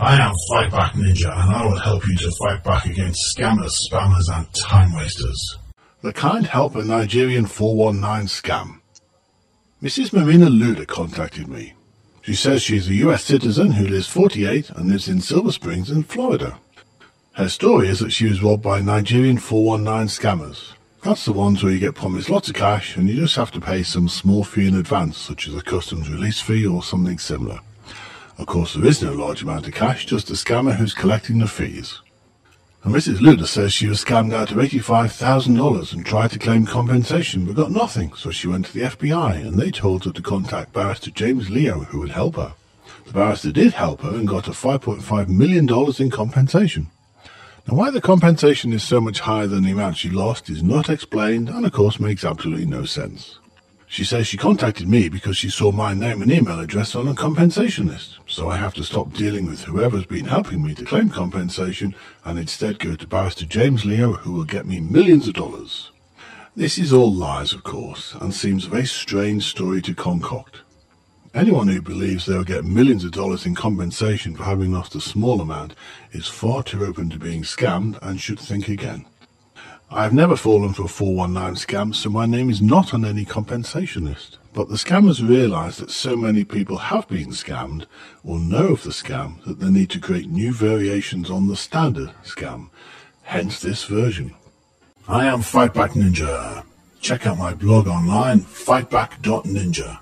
I am Fightback Ninja, and I will help you to fight back against scammers, spammers, and time wasters. The Kind Helper Nigerian 419 scam. Mrs. Marina Luda contacted me. She says she is a US citizen who lives 48 and lives in Silver Springs in Florida. Her story is that she was robbed by Nigerian 419 scammers. That's the ones where you get promised lots of cash and you just have to pay some small fee in advance, such as a customs release fee or something similar. Of course, there is no large amount of cash, just a scammer who's collecting the fees. And Mrs. Luda says she was scammed out of $85,000 and tried to claim compensation but got nothing, so she went to the FBI and they told her to contact Barrister James Leo, who would help her. The barrister did help her and got her $5.5 million in compensation. Now, why the compensation is so much higher than the amount she lost is not explained and, of course, makes absolutely no sense. She says she contacted me because she saw my name and email address on a compensation list, so I have to stop dealing with whoever's been helping me to claim compensation and instead go to Barrister James Leo, who will get me millions of dollars. This is all lies, of course, and seems a very strange story to concoct. Anyone who believes they'll get millions of dollars in compensation for having lost a small amount is far too open to being scammed and should think again. I have never fallen for a 419 scam, so my name is not on any compensation list. But the scammers realise that so many people have been scammed or know of the scam that they need to create new variations on the standard scam, hence this version. I am Fightback Ninja. Check out my blog online, fightback.ninja.